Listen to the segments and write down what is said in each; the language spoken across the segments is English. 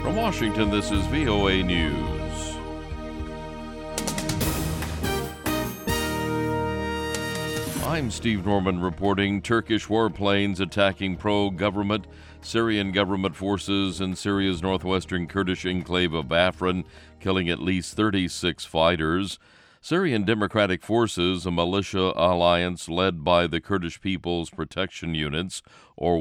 From Washington, this is VOA News. I'm Steve Norman reporting Turkish warplanes attacking pro-government Syrian government forces in Syria's northwestern Kurdish enclave of Afrin, killing at least 36 fighters. Syrian Democratic Forces, a militia alliance led by the Kurdish People's Protection Units, or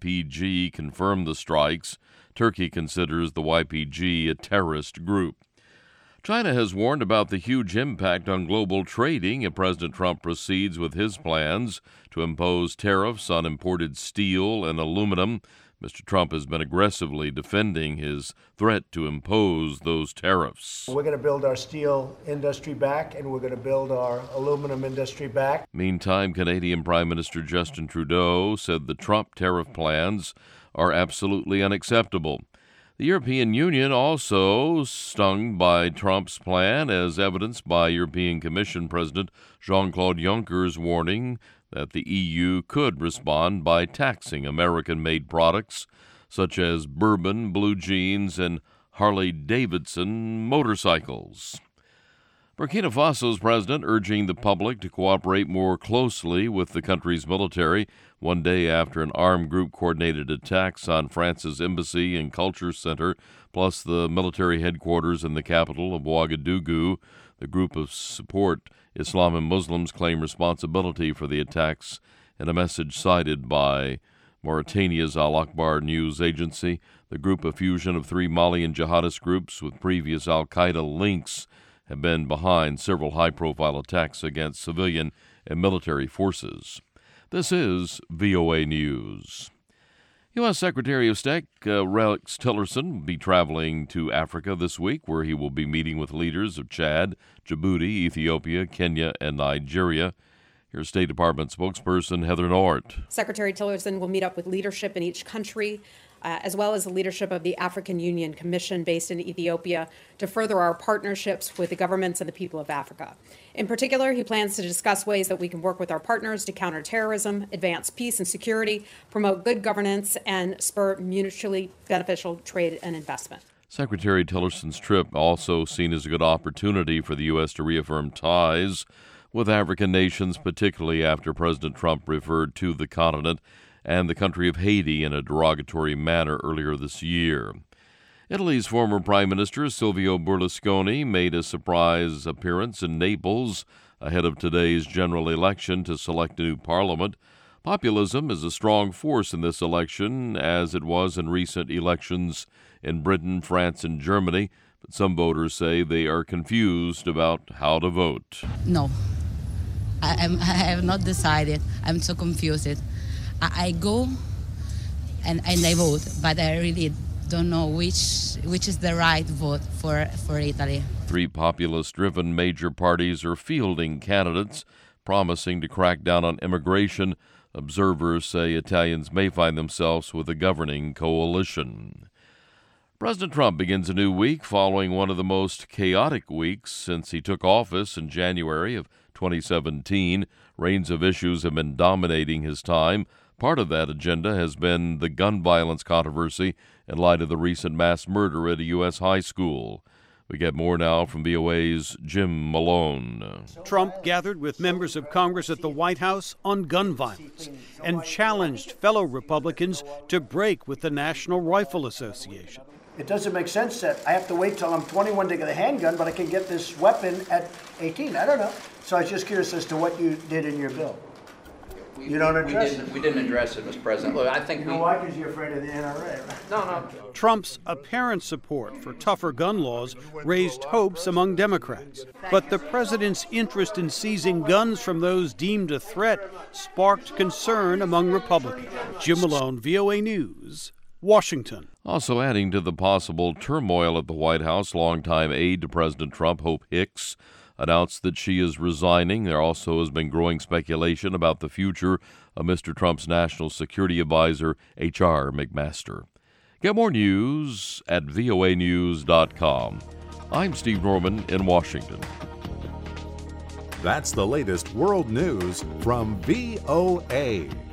YPG, confirmed the strikes. Turkey considers the YPG a terrorist group. China has warned about the huge impact on global trading if President Trump proceeds with his plans to impose tariffs on imported steel and aluminum. Mr. Trump has been aggressively defending his threat to impose those tariffs. We're going to build our steel industry back, and we're going to build our aluminum industry back. Meantime, Canadian Prime Minister Justin Trudeau said the Trump tariff plans are absolutely unacceptable. The European Union also stung by Trump's plan, as evidenced by European Commission President Jean-Claude Juncker's warning that the EU could respond by taxing American-made products such as bourbon, blue jeans, and Harley-Davidson motorcycles. Burkina Faso's president urging the public to cooperate more closely with the country's military one day after an armed group coordinated attacks on France's embassy and culture center, plus the military headquarters in the capital of Ouagadougou. The group of support Islam and Muslims claim responsibility for the attacks in a message cited by Mauritania's Al Akhbar news agency. The group, a fusion of three Malian jihadist groups with previous al-Qaeda links, have been behind several high-profile attacks against civilian and military forces. This is VOA News. U.S. Secretary of State Rex Tillerson will be traveling to Africa this week, where he will be meeting with leaders of Chad, Djibouti, Ethiopia, Kenya, and Nigeria. Here's State Department spokesperson Heather Nauert. Secretary Tillerson will meet up with leadership in each country, as well as the leadership of the African Union Commission based in Ethiopia, to further our partnerships with the governments and the people of Africa. In particular, he plans to discuss ways that we can work with our partners to counter terrorism, advance peace and security, promote good governance, and spur mutually beneficial trade and investment. Secretary Tillerson's trip also seen as a good opportunity for the U.S. to reaffirm ties with African nations, particularly after President Trump referred to the continent and the country of Haiti in a derogatory manner earlier this year. Italy's former Prime Minister Silvio Berlusconi made a surprise appearance in Naples ahead of today's general election to select a new parliament. Populism is a strong force in this election, as it was in recent elections in Britain, France, and Germany, but some voters say they are confused about how to vote. No, I have not decided. I'm so confused. I go and I vote, but I really don't know which is the right vote for Italy. Three populist-driven major parties are fielding candidates promising to crack down on immigration. Observers say Italians may find themselves with a governing coalition. President Trump begins a new week following one of the most chaotic weeks since he took office in January of 2017. Reigns of issues have been dominating his time. Part of that agenda has been the gun violence controversy in light of the recent mass murder at a U.S. high school. We get more now from VOA's Jim Malone. Trump gathered with members of Congress at the White House on gun violence and challenged fellow Republicans to break with the National Rifle Association. It doesn't make sense that I have to wait till I'm 21 to get a handgun, but I can get this weapon at 18. I don't know. So I was just curious as to what you did in your bill. You don't address it? We didn't address it, Mr. President. Look, I think you know why? Because you're afraid of the NRA, right? No. Trump's apparent support for tougher gun laws raised hopes among Democrats. But the president's interest in seizing guns from those deemed a threat sparked concern among Republicans. Jim Malone, VOA News, Washington. Also adding to the possible turmoil at the White House, longtime aide to President Trump, Hope Hicks, announced that she is resigning. There also has been growing speculation about the future of Mr. Trump's national security advisor, H.R. McMaster. Get more news at voanews.com. I'm Steve Norman in Washington. That's the latest world news from VOA.